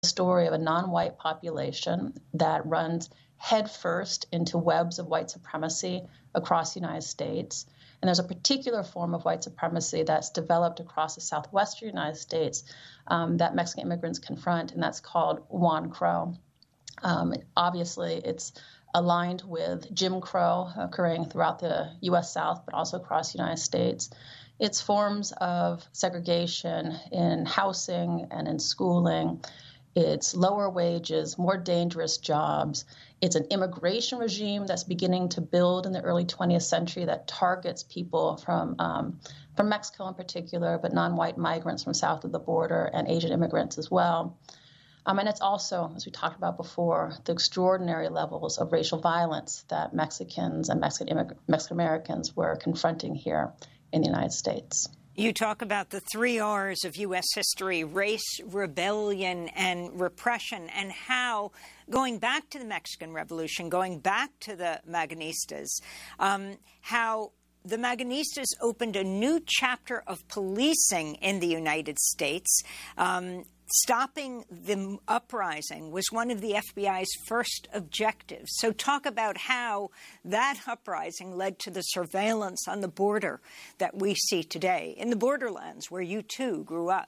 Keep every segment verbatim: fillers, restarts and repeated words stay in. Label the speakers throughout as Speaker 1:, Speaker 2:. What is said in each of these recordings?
Speaker 1: story of a non-white population that runs headfirst into webs of white supremacy across the United States. And there's a particular form of white supremacy that's developed across the southwestern United States um, that Mexican immigrants confront, and that's called Juan Crow. Um, obviously, it's aligned with Jim Crow occurring throughout the U S South, but also across the United States. It's forms of segregation in housing and in schooling. It's lower wages, more dangerous jobs. It's an immigration regime that's beginning to build in the early twentieth century that targets people from um, from Mexico in particular, but non-white migrants from south of the border and Asian immigrants as well. Um, and it's also, as we talked about before, the extraordinary levels of racial violence that Mexicans and Mexican, immig- Mexican Americans were confronting here in the United States.
Speaker 2: You talk about the three R's of U S history: race, rebellion, and repression, and how, going back to the Mexican Revolution, going back to the Magonistas, um, how the Magonistas opened a new chapter of policing in the United States. Um, Stopping the uprising was one of the F B I's first objectives. So talk about how that uprising led to the surveillance on the border that we see today, in the borderlands where you too grew up.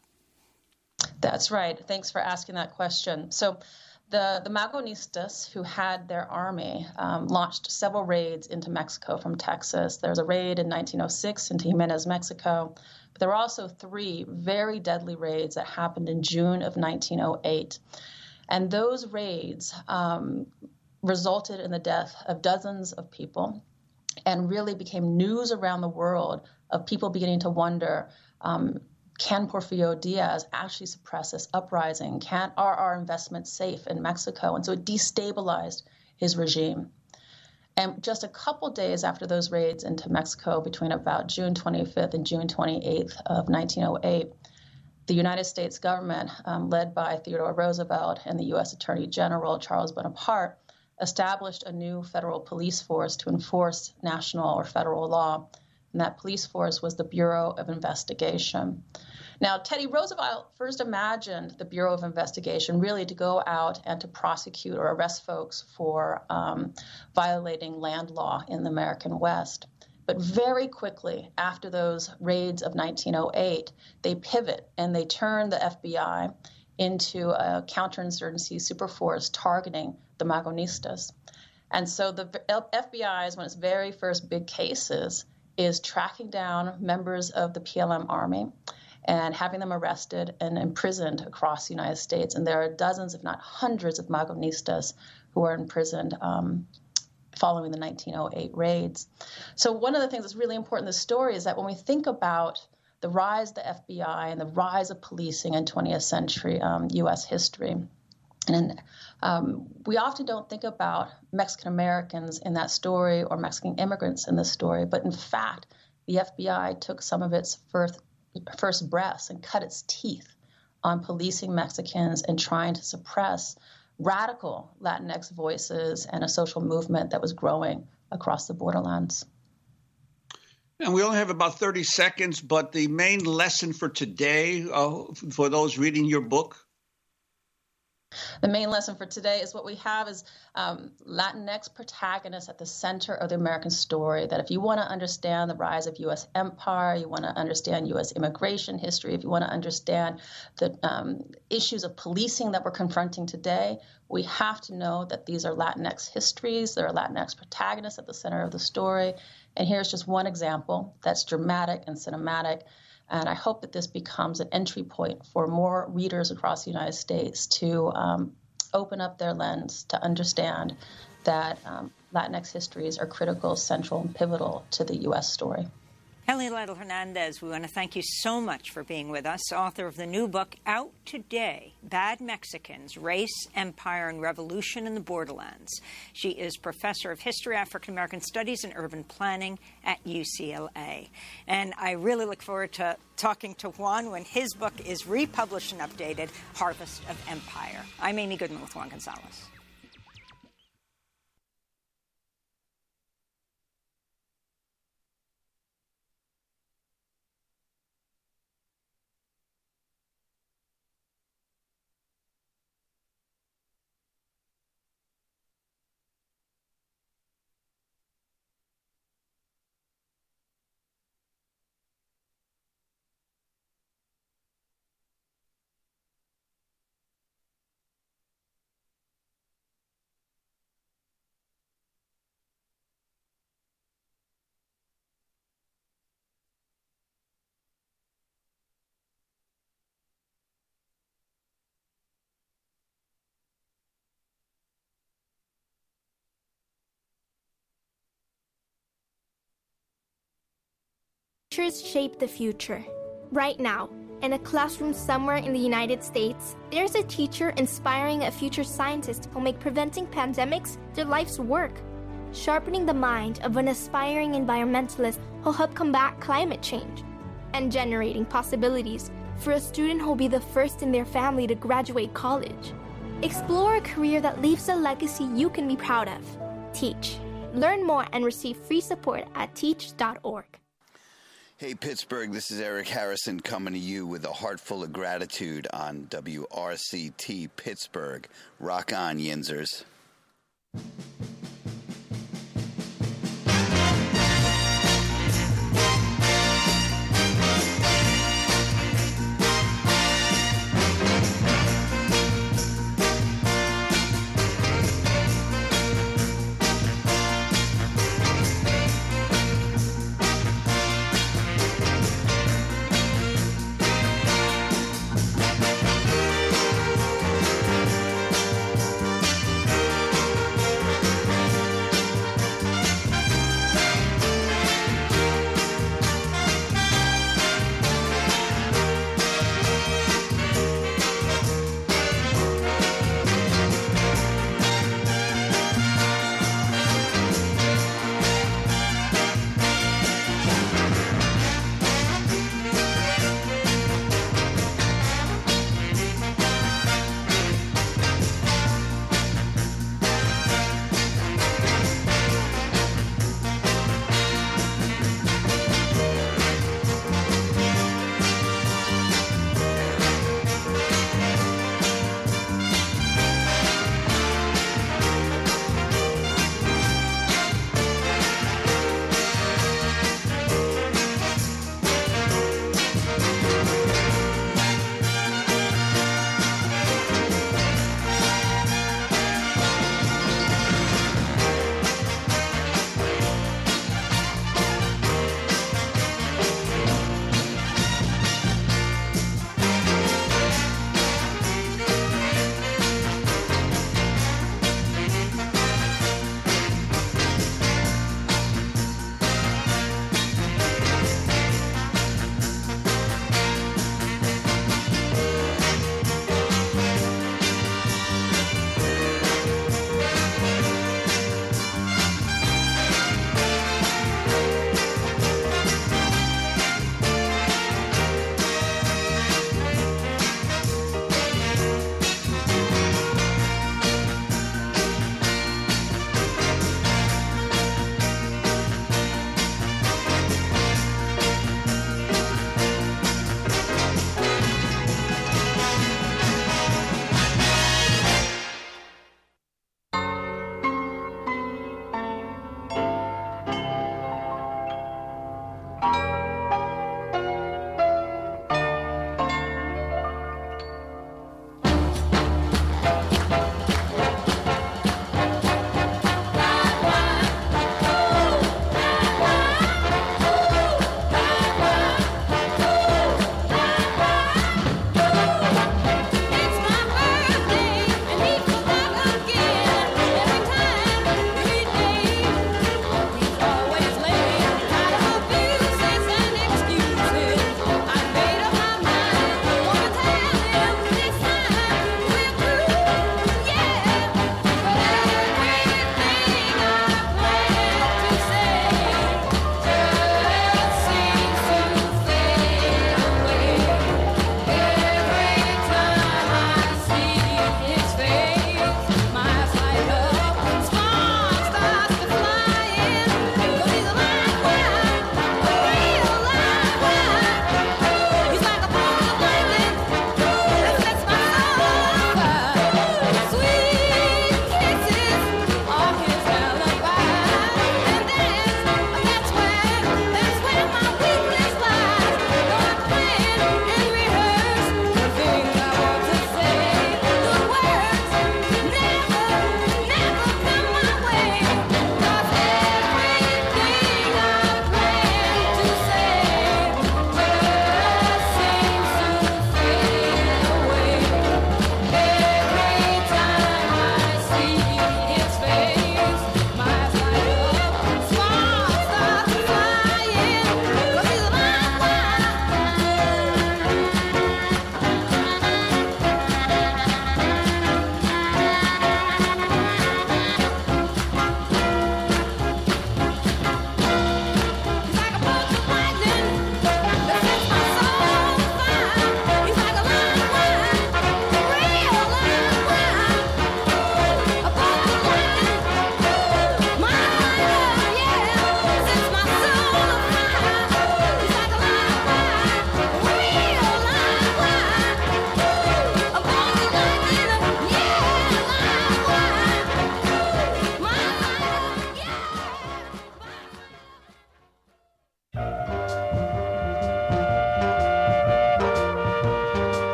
Speaker 1: That's right. Thanks for asking that question. So the, the Magonistas, who had their army, um, launched several raids into Mexico from Texas. There was a raid in nineteen oh six into Jimenez, Mexico. But there were also three very deadly raids that happened in June of nineteen oh eight. And those raids um, resulted in the death of dozens of people and really became news around the world of people beginning to wonder, um, can Porfirio Diaz actually suppress this uprising? Can, are our investments safe in Mexico? And so it destabilized his regime. And just a couple days after those raids into Mexico, between about June twenty-fifth and June twenty-eighth of nineteen oh eight, the United States government, um, led by Theodore Roosevelt and the U S Attorney General Charles Bonaparte, established a new federal police force to enforce national or federal law. And that police force was the Bureau of Investigation. Now, Teddy Roosevelt first imagined the Bureau of Investigation really to go out and to prosecute or arrest folks for um, violating land law in the American West. But very quickly after those raids of nineteen oh eight, they pivot and they turn the F B I into a counterinsurgency superforce targeting the Magonistas. And so the F B I's, one of its very first big cases, is tracking down members of the P L M army and having them arrested and imprisoned across the United States. And there are dozens, if not hundreds, of Magonistas who are imprisoned um, following the nineteen oh eight raids. So one of the things that's really important in this story is that when we think about the rise of the F B I and the rise of policing in twentieth century um, U S history, and um, we often don't think about Mexican Americans in that story or Mexican immigrants in this story, but in fact, the F B I took some of its first, first breaths and cut its teeth on policing Mexicans and trying to suppress radical Latinx voices and a social movement that was growing across the borderlands.
Speaker 3: And we only have about thirty seconds, but the main lesson for today, uh, for those reading your book?
Speaker 1: The main lesson for today is what we have is um, Latinx protagonists at the center of the American story, that if you want to understand the rise of U S empire, you want to understand U S immigration history, if you want to understand the um, issues of policing that we're confronting today, we have to know that these are Latinx histories, there are Latinx protagonists at the center of the story. And here's just one example that's dramatic and cinematic. And I hope that this becomes an entry point for more readers across the United States to um, open up their lens to understand that um, Latinx histories are critical, central, and pivotal to the U S story.
Speaker 2: Kelly Lytle Hernandez, we want to thank you so much for being with us, author of the new book out today, Bad Mexicans, Race, Empire, and Revolution in the Borderlands. She is professor of history, African American studies, and urban planning at U C L A. And I really look forward to talking to Juan when his book is republished and updated, Harvest of Empire. I'm Amy Goodman with Juan Gonzalez.
Speaker 4: Teachers shape the future. Right now, in a classroom somewhere in the United States, there's a teacher inspiring a future scientist who'll make preventing pandemics their life's work, sharpening the mind of an aspiring environmentalist who'll help combat climate change, and generating possibilities for a student who'll be the first in their family to graduate college. Explore a career that leaves a legacy you can be proud of. Teach. Learn more and receive free support at teach dot org.
Speaker 5: Hey, Pittsburgh, this is Eric Harrison coming to you with a heart full of gratitude on W R C T Pittsburgh. Rock on, Yinzers.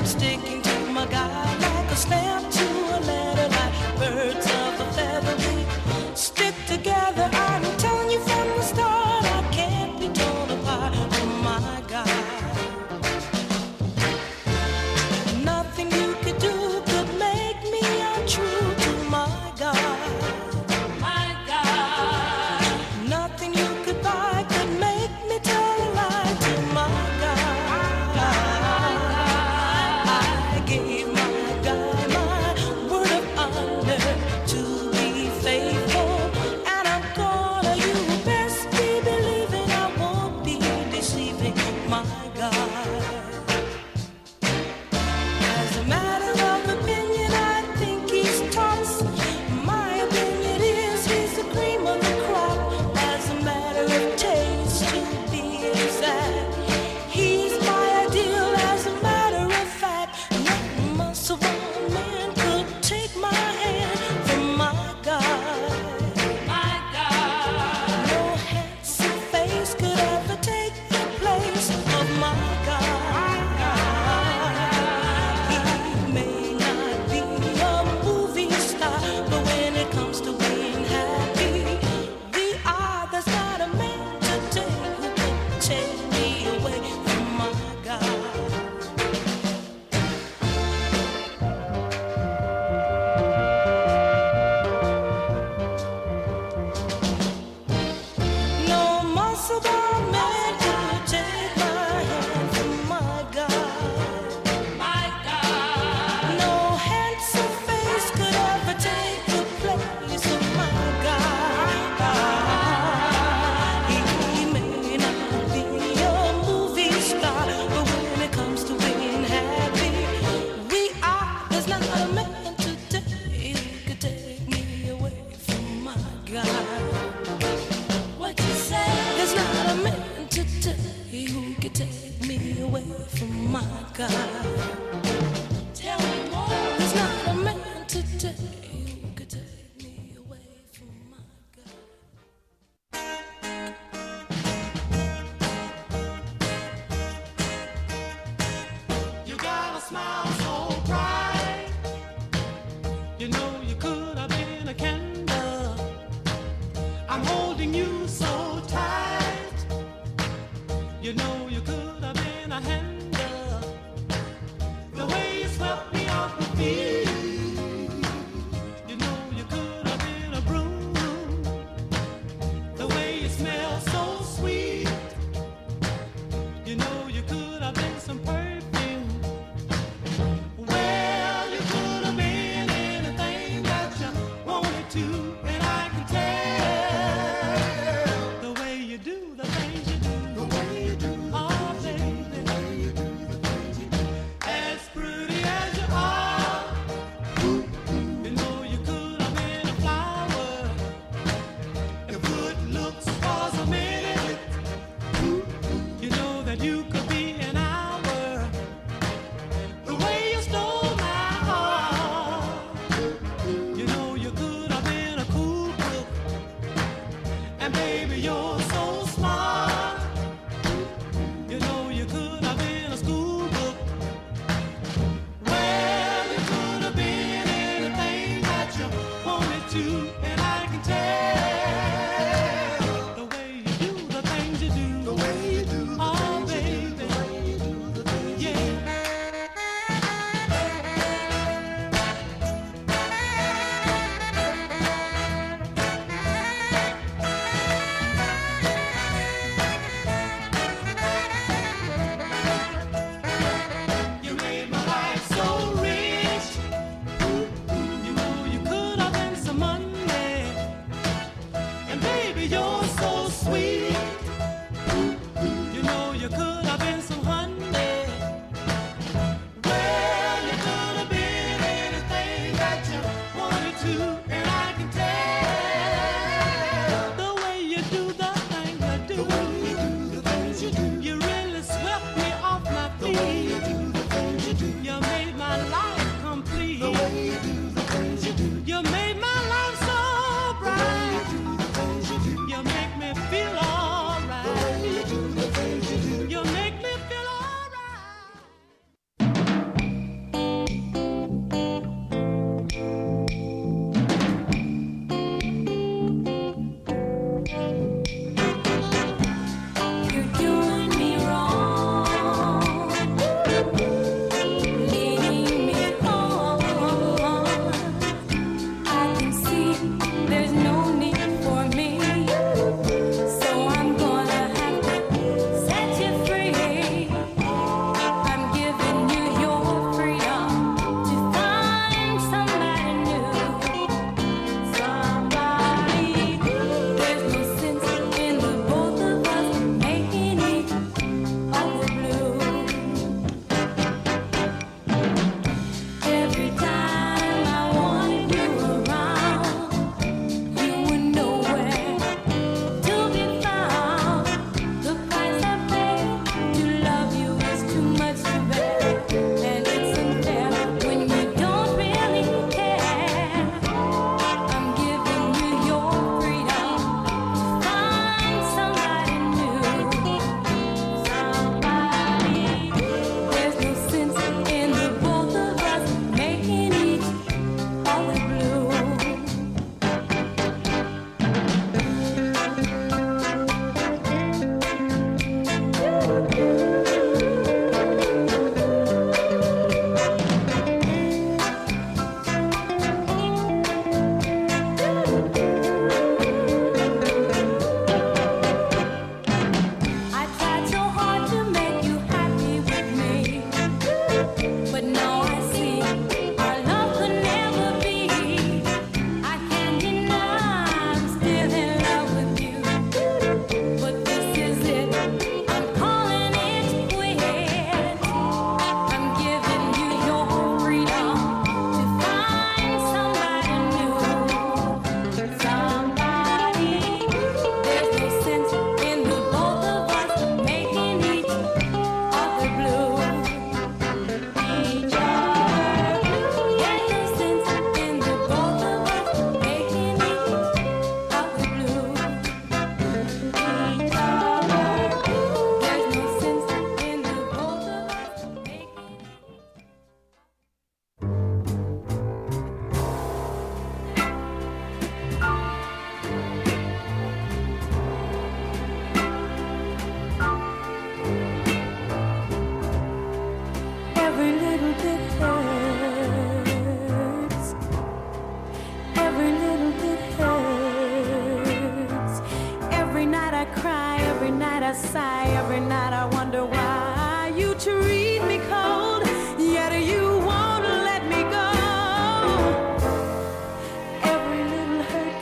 Speaker 6: sticking to my guy like a stamp to a letter, like birds of a feather we stick together. I'm telling you from the start, I can't be torn apart from my guy. Nothing you could do could make me untrue to my God. My God. Nothing you could buy could make me tell a lie to my God. I gave my God my word of honor to be faithful, and I'm gonna, you best be believing I won't be deceiving my God. As a matter of opinion, I think he's tops. My opinion is he's the cream of the crop. As a matter of taste, to be exact, he's my ideal. As a matter of fact, no muscle one man could take my hand from my God. My God. No handsome face could ever take the place of my God. He may not be a movie star, but when it comes to being happy, we are. There's not a man today who can take me away from my God. No muscle bound man could take my hand from my God. My God. No handsome face could ever take the place of my God. He may not be a movie star, but when it comes to being happy, we are. There's not a man today who could take me away from my God. What you say? There's not a man today who could take me away from my God. Tell me more. There's not a man today who could take me away from my God.
Speaker 7: You got a smile so bright. You know you could have been a candle. I'm holding you so tight. You know you could have been a handle. The way you swept me off the feet. You know you could have been a broom. The way you smell so sweet. You know you could have been some perfume.
Speaker 6: I sigh, every night I wonder why you treat me cold, yet you won't let me go. Every little hurt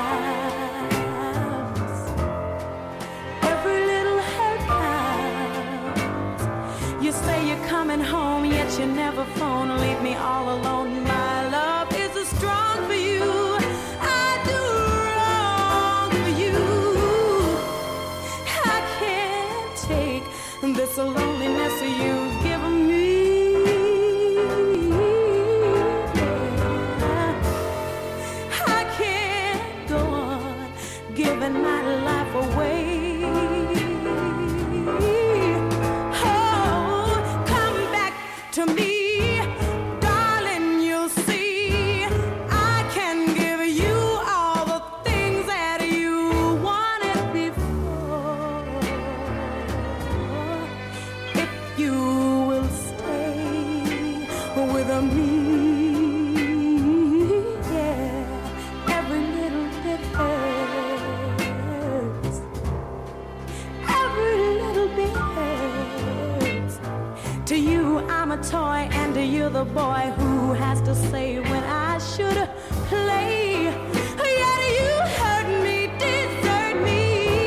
Speaker 6: counts. Every little hurt counts. You say you're coming home, yet you never phone. Leave me all alone. My love is a strong for you. I do wrong for you. I can't take this loneliness you've given me. I can't go on giving my life away. Oh, come back to me. I'm a toy and you're the boy who has to say when I should play. Yet you hurt me, desert me.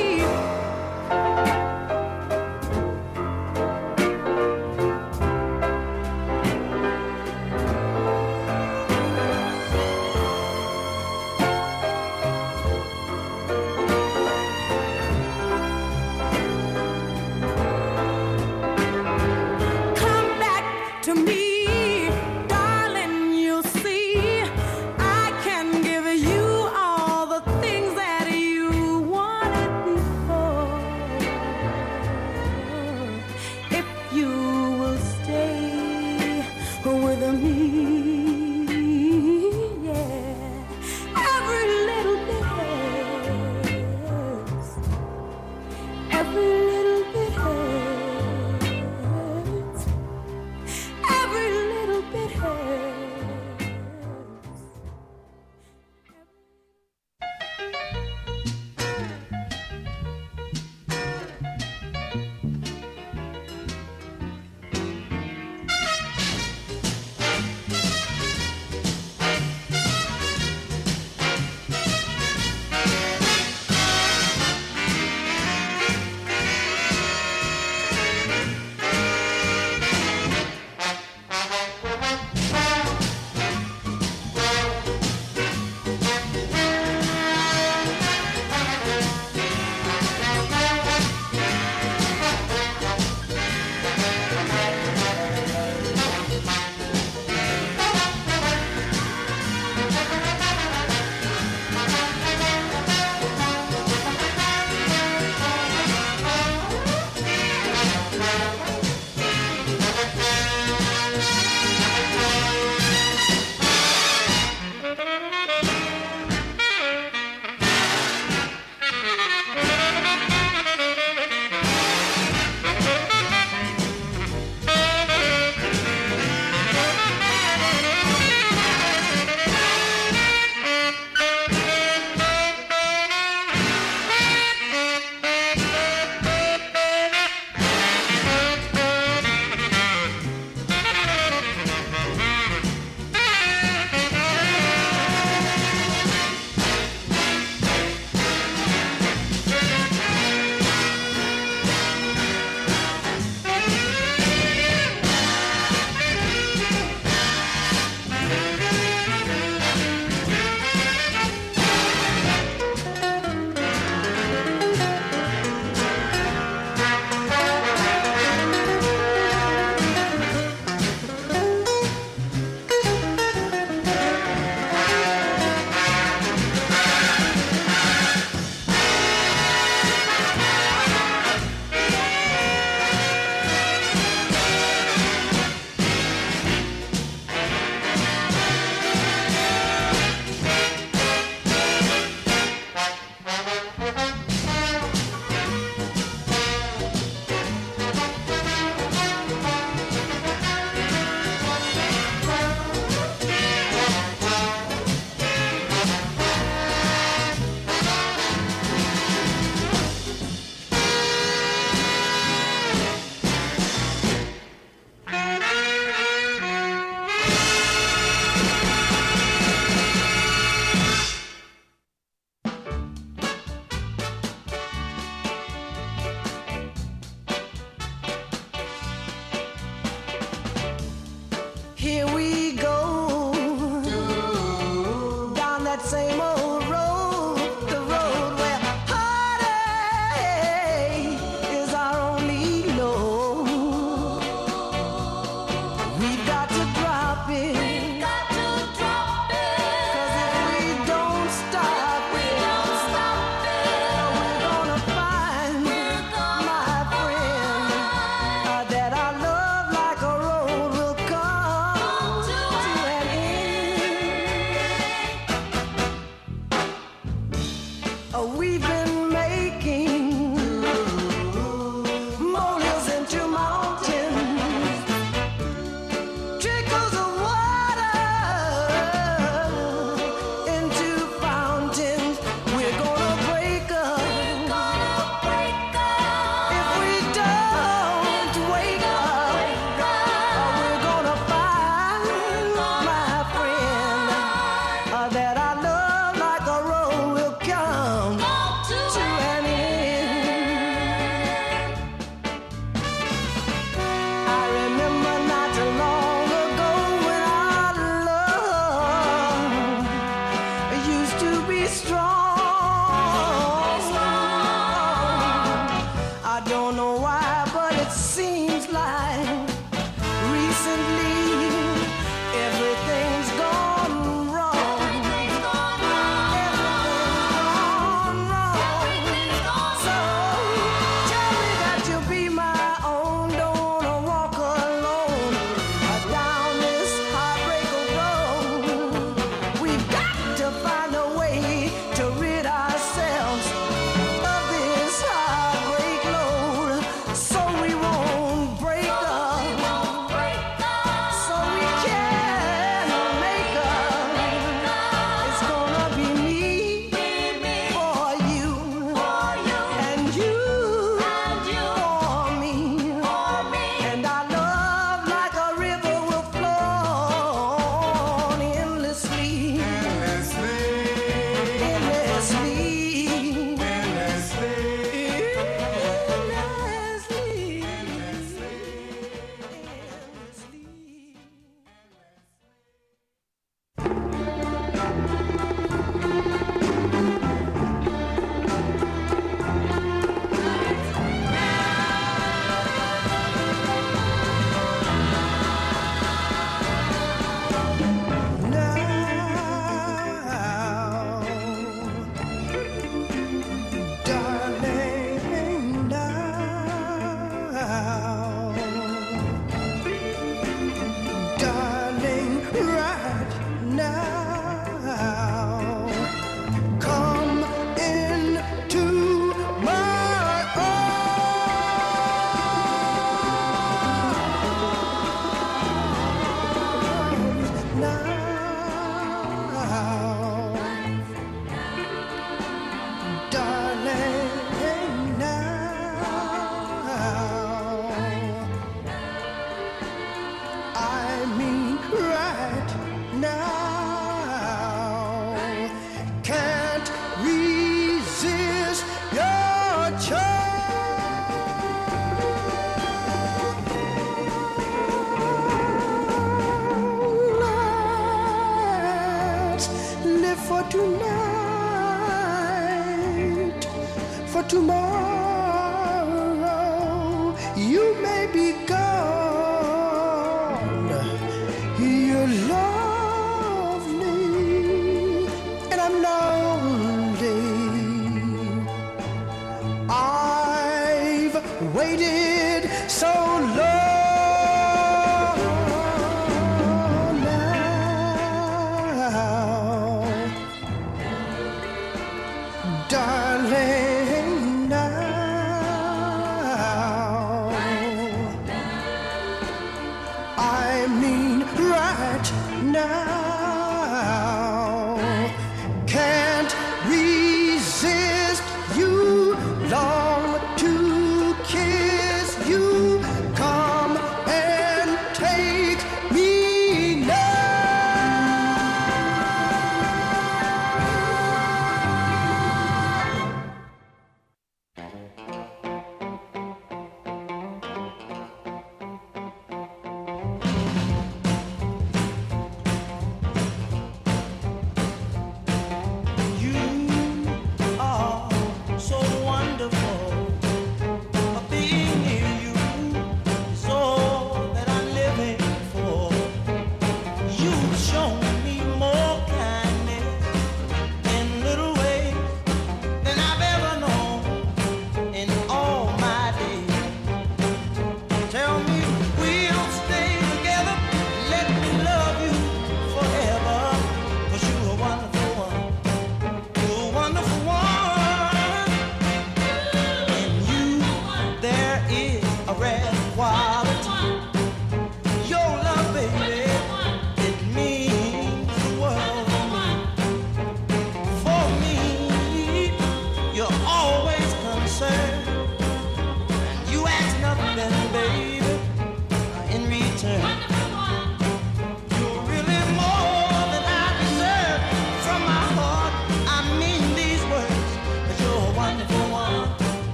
Speaker 6: To me, darling, you'll see I can give you all the things that you wanted before. If you will stay with me, yeah. Every little bit hurts. Every little bit hurts. Every little bit hurts. here we go down that same old road, the road where heartache is our only load. We've got to drop it. We've got to drop it. 'Cause if we don't stop it, we don't stop it, we're gonna find, we're gonna my friend, uh, that our love like a road will come to an end. Uh, we've been making molehills into mountains, trickles of water into fountains. We're gonna break up. We're gonna break up. If we don't wake up, we're gonna find, my friend, uh, that our love like a road will come to an end. I remember not too long ago when our love used to be strong. I don't know why, but it seems like recently everything's gone wrong. Everything's gone wrong. So tell me that you'll be my own. Don't wanna walk alone uh, down this heartbreaker road. We've got to find a way to rid ourselves of this heartbreak load, so we won't break up, so we can make up. It's gonna be me for you, and you for me, and our love like a river will flow on endlessly, endlessly, endlessly, darling, now, darling, right now, come into my arms now, darling, now. I mean right now. Can't resist your charm. Let's live for tonight, for tomorrow you may be gone. You're lovely, and I'm lonely. I've waited so long now, darling, now. I mean right now. Can't resist you, long to kiss you. Come and take me now.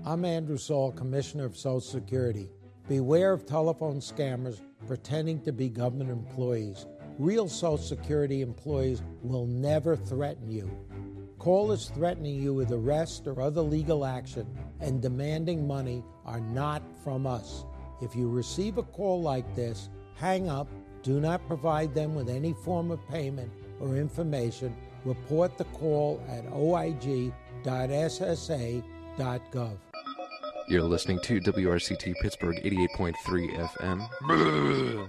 Speaker 8: I'm Andrew Saul, Commissioner of Social Security. Beware of telephone scammers pretending to be government employees. Real Social Security employees will never threaten you. Callers threatening you with arrest or other legal action and demanding money are not from us. If you receive a call like this, hang up, do not provide them with any form of payment or information. Report the call at o i g dot s s a dot gov.
Speaker 9: You're listening to W R C T Pittsburgh eighty-eight point three F M.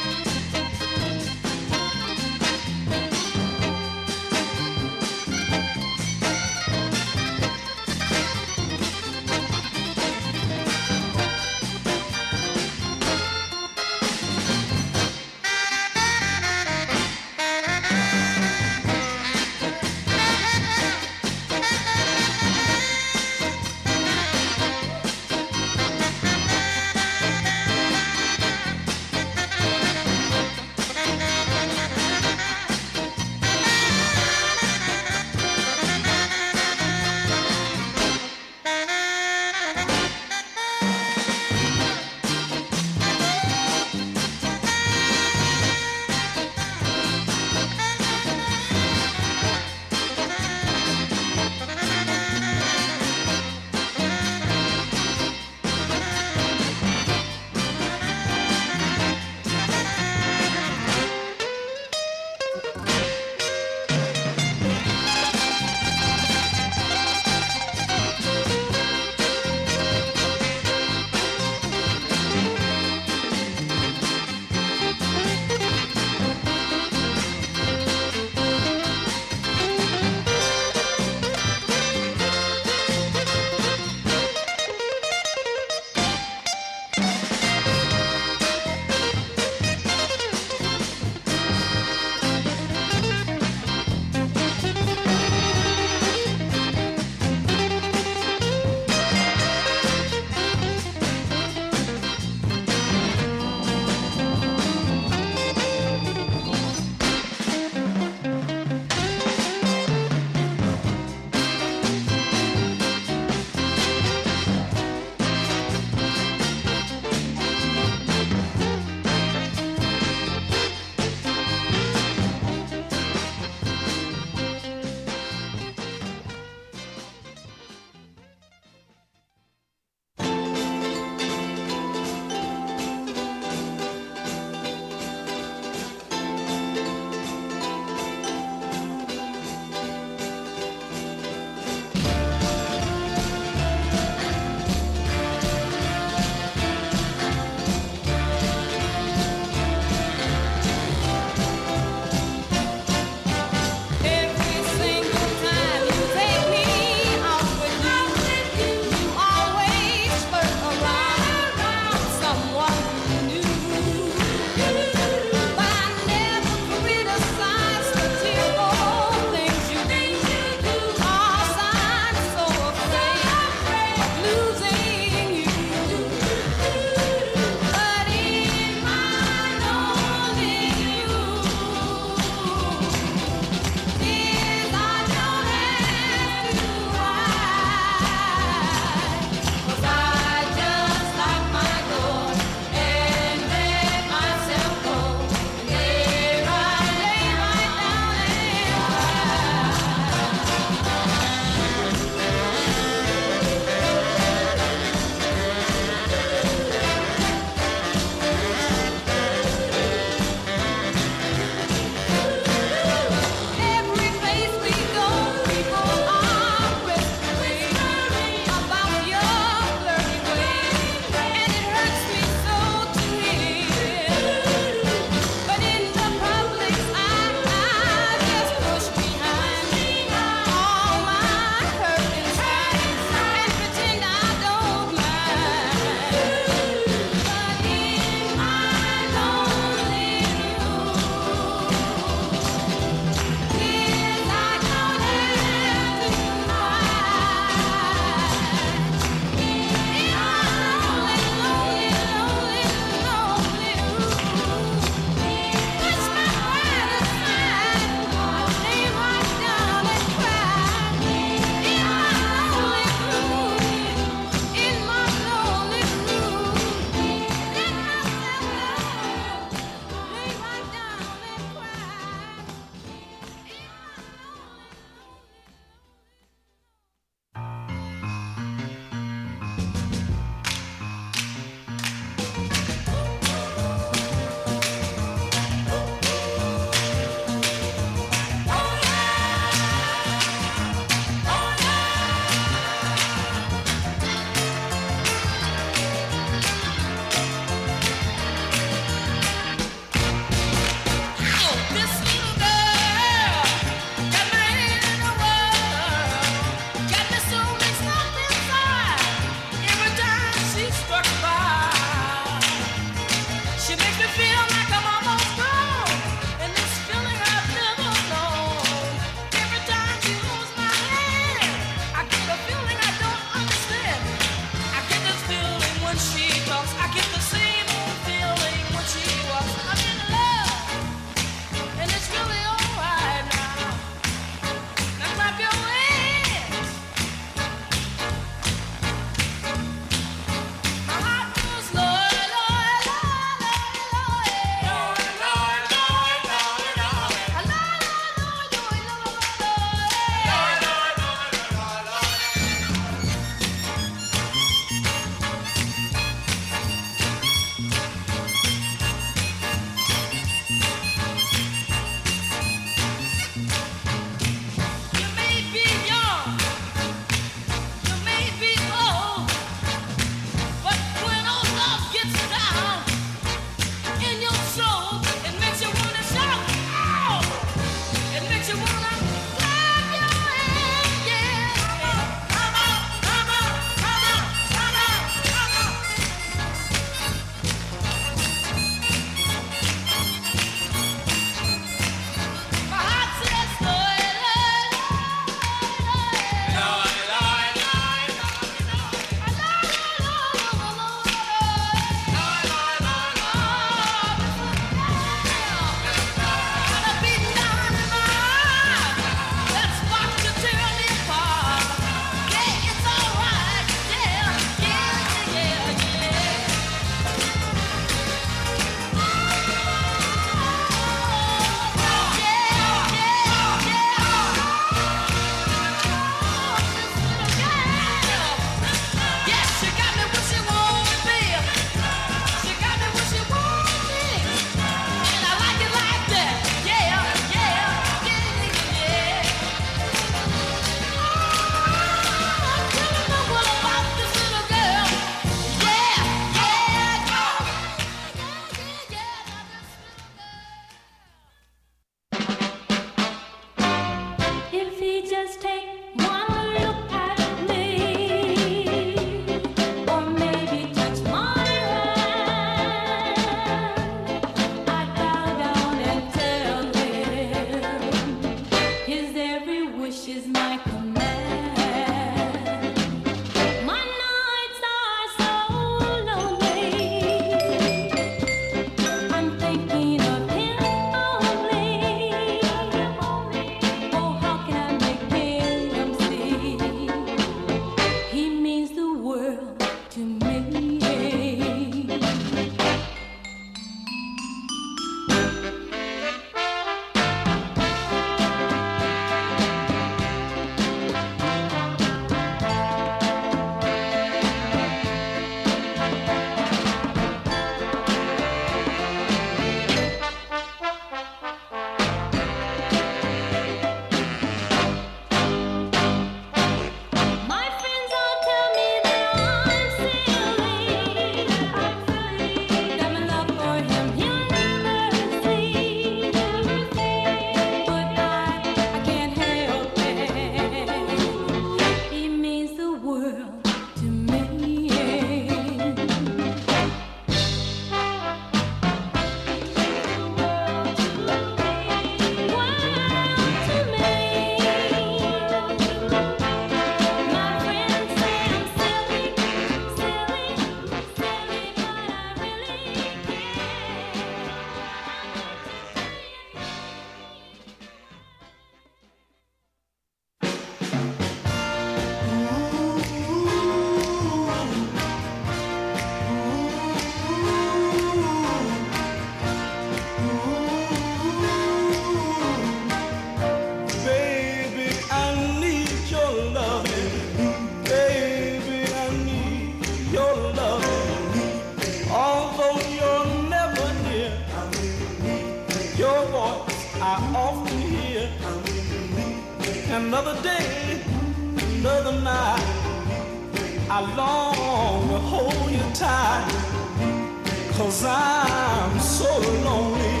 Speaker 7: Another day, another night, I long to hold you tight, 'cause I'm so lonely.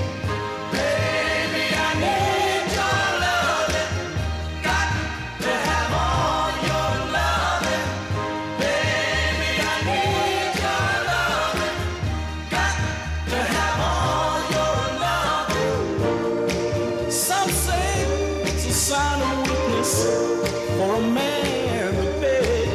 Speaker 7: Baby, I need your loving, got to have all your loving. Baby, I need your loving, got to have all your loving. Some say it's a sign of weakness for a man to beg.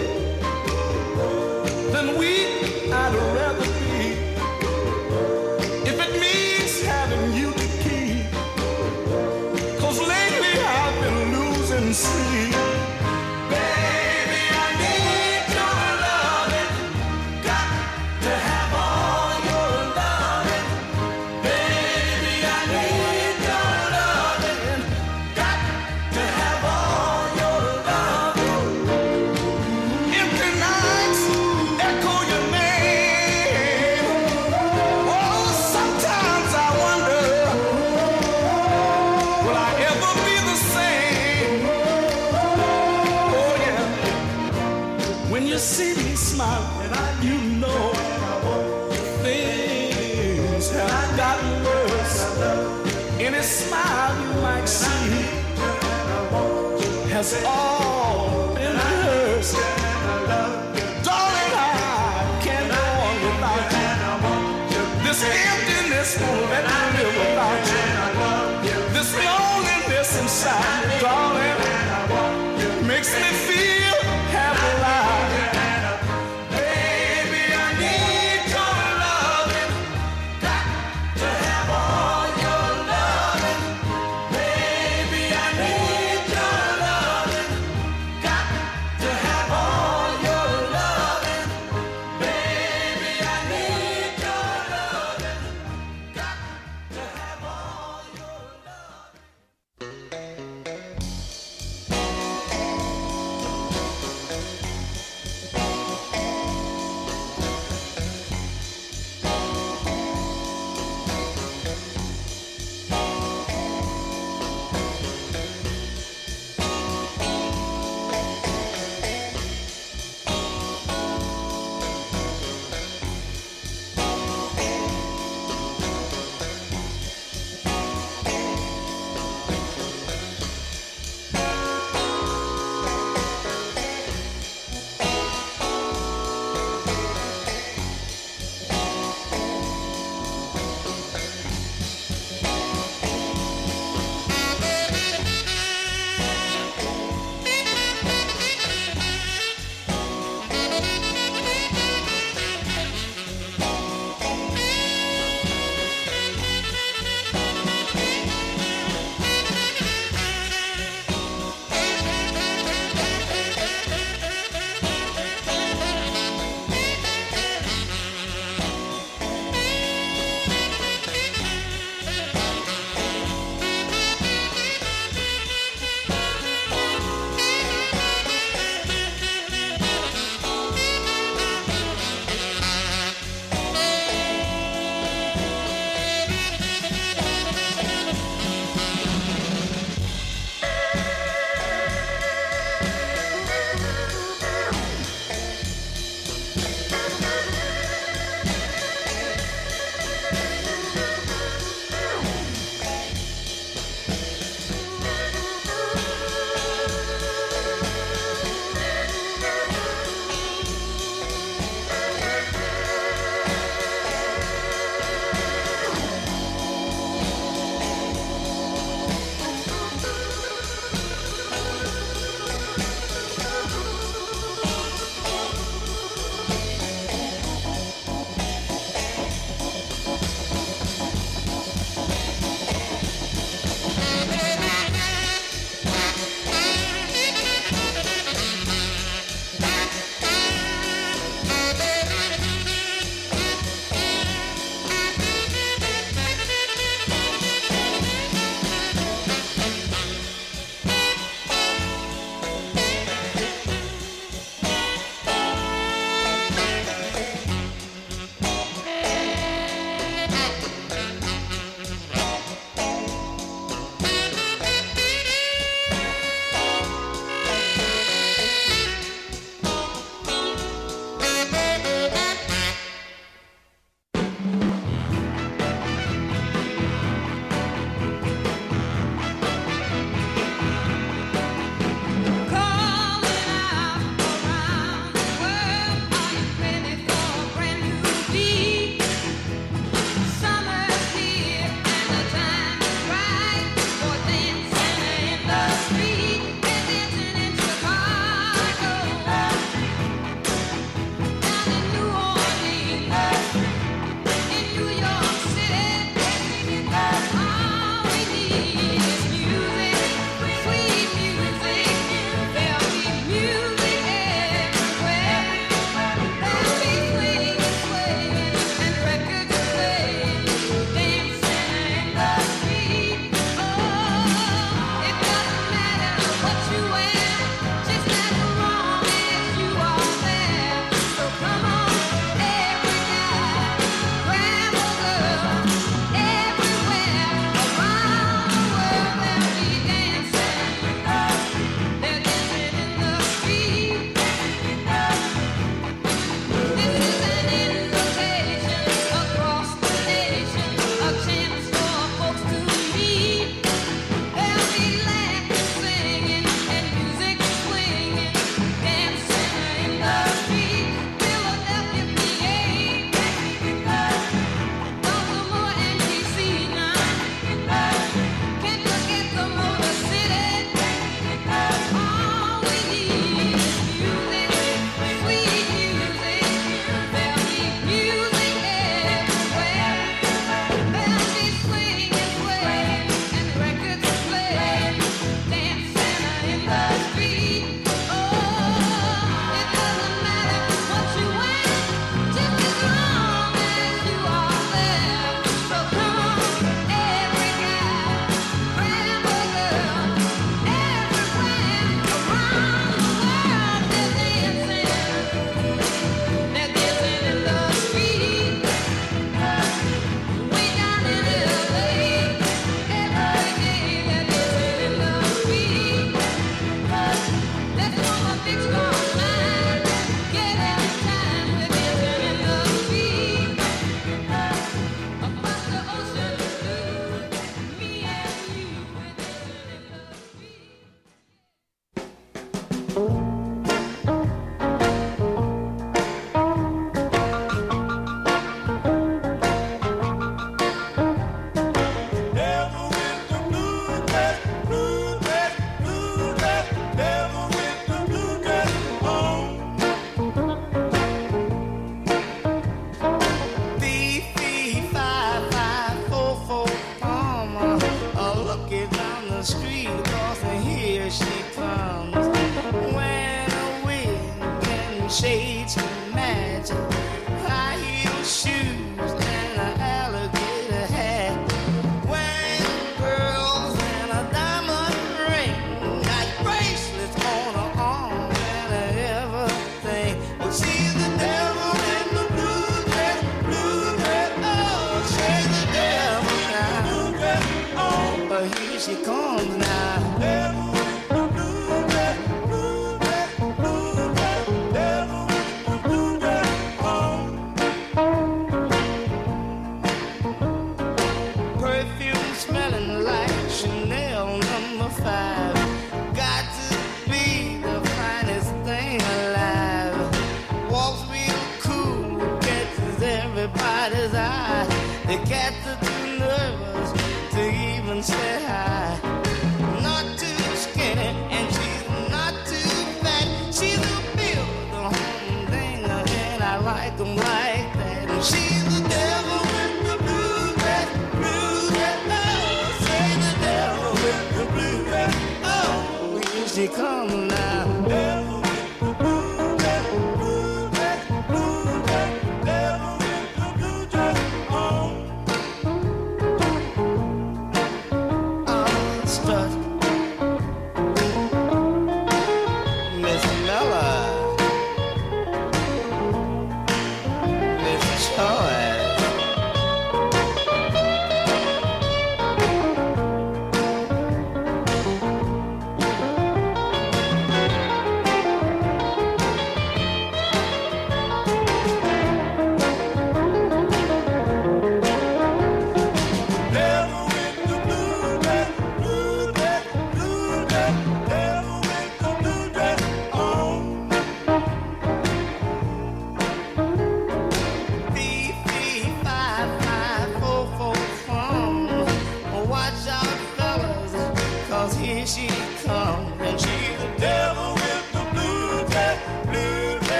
Speaker 7: Then weak I'd rather be, if it means having you to keep. 'Cause lately I've been losing sleep. Baby, I need your loving, got to have all your loving. Baby, I need your loving, got to have all your loving. Empty nights echo your name. Oh, sometimes I wonder, will I ever be the same? Oh yeah. When you see me smile, you know things have gotten worse. Any smile you might see has all been rehearsed. Darling, I can't go on without you. This emptiness won't let me live without you. This loneliness inside me, darling, makes me feel half alive. Baby, I need your loving, got to have all your loving. Baby, I need your loving,
Speaker 6: shades to match, high heel shoes and an alligator hat, wearing pearls and a diamond ring, got bracelets on her arm and everything. Well, she's the devil in the blue dress, blue dress. Oh, she's the devil now. Blue dress, oh, but here she comes now. Devil. They get too nervous to even say hi. Not too skinny and she's not too fat. She's a build the home thing and I like them like that. And she's the devil with the blue dress, blue dress. Oh, say the devil with the blue dress. Oh, here she comes now. Devil.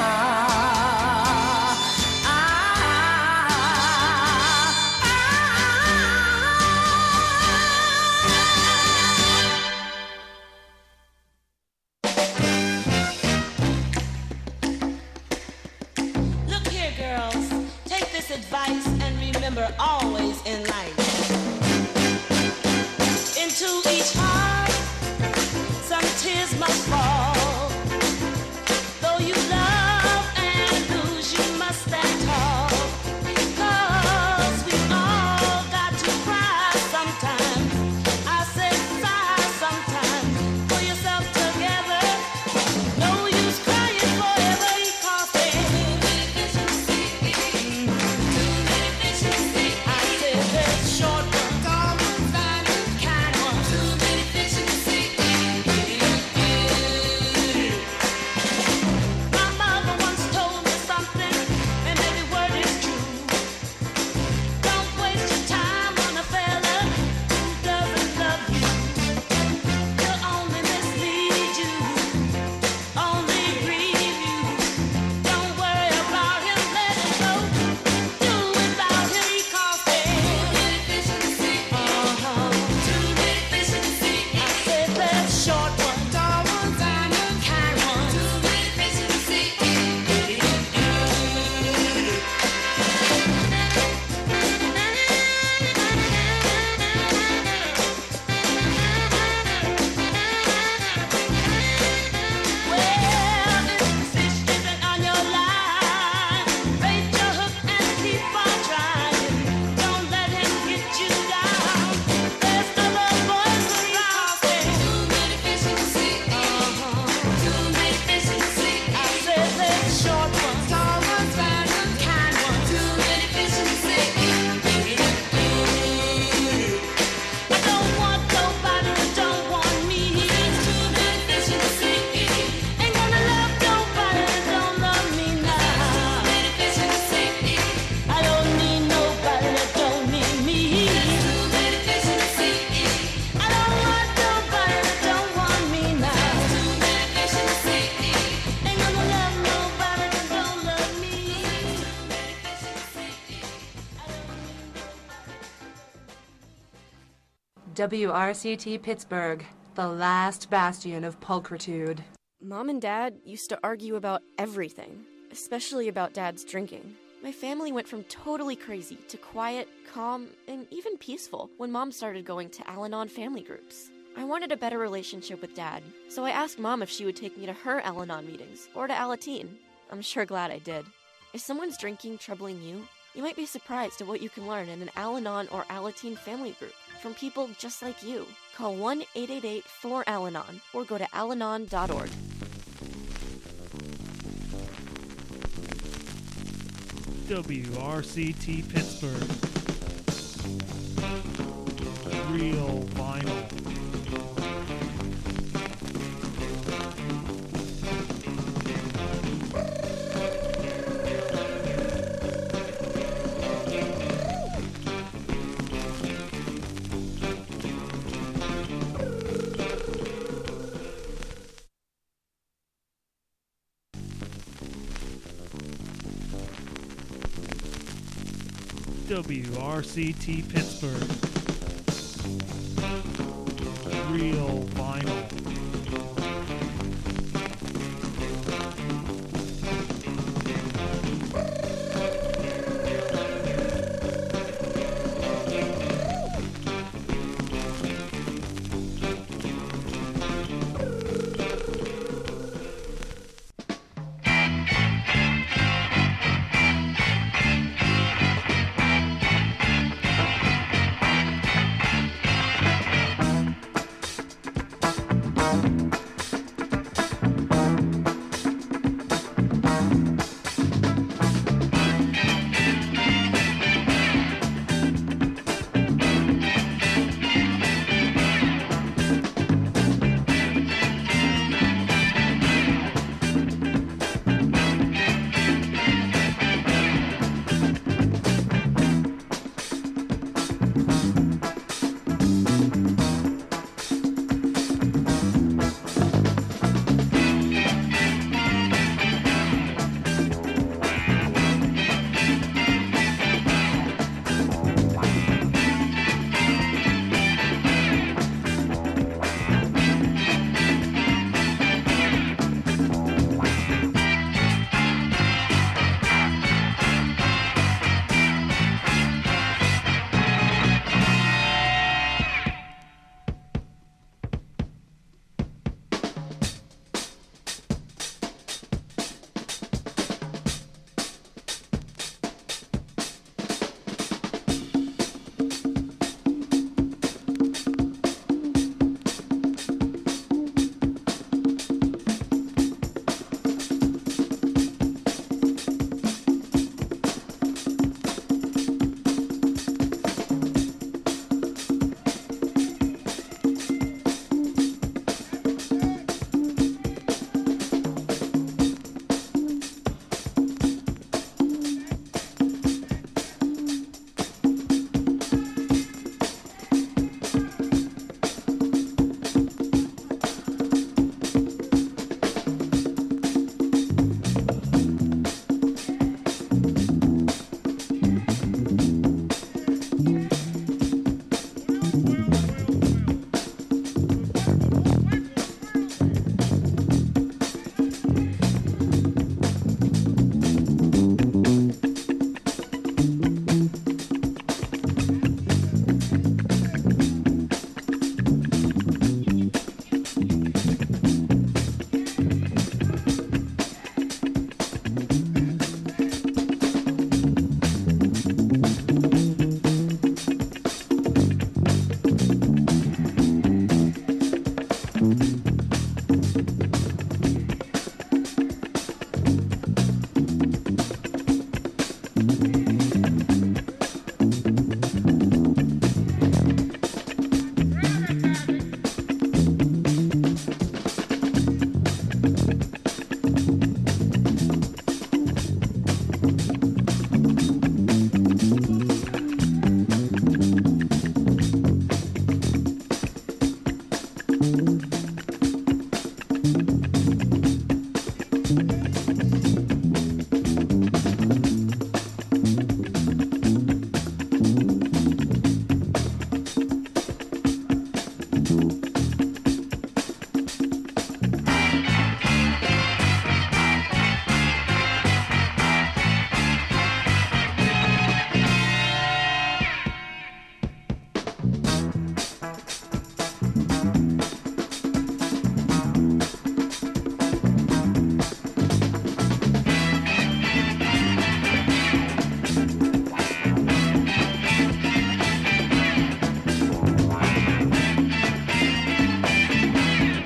Speaker 6: Ah always in life. Into each heart, some tears must fall. Though you love and lose, you must stand tall. 'Cause we all got to cry sometimes. I said sigh sometimes. Pull yourself together. No use crying forever. Because there's too many fish in the sea. Too many fish in the sea. I said there's short ones, tall ones, fine ones, kind ones. Too many fish in the sea. My mother once told me something, and every word is true. Don't waste your time on a fella who doesn't love you. He'll only mislead you, only grieve you. Don't worry about him, let him go. Do without him, because there's too many fish in the sea. Uh-huh. Too many fish in the sea. I said there's short ones, tall ones, fine ones, kind ones. Too many fish in the sea. Well, if the fish isn't on your line, bait your hook and keep on trying. Don't let him get you down. There's other boys around. There's too many fish in the sea. Uh-huh. Too many fish in the sea. I said there's short ones, tall ones, fine ones, kind ones. Too many fish in the sea. I don't want nobody that don't want me. There's too many fish in the sea. Ain't gonna love nobody that don't love me now. Too many fish in the sea. I don't need nobody that don't need me. There's too many fish in the sea. I don't want nobody that don't want me now. Too many fish in the sea. Ain't gonna love nobody that don't love me. Too many fish in the sea. I don't need nobody.
Speaker 10: W R C T Pittsburgh, the last bastion of pulchritude.
Speaker 11: Mom and Dad used to argue about everything, especially about Dad's drinking. My family went from totally crazy to quiet, calm, and even peaceful when Mom started going to Al-Anon family groups. I wanted a better relationship with Dad, so I asked Mom if she would take me to her Al-Anon meetings or to Alateen. I'm sure glad I did. Is someone's drinking troubling you? You might be surprised at what you can learn in an Al-Anon or Alateen family group from people just like you. Call one eight eight eight four Al-Anon or go to al anon dot org.
Speaker 12: W R C T Pittsburgh. Real vinyl. W R C T Pittsburgh. Real vinyl.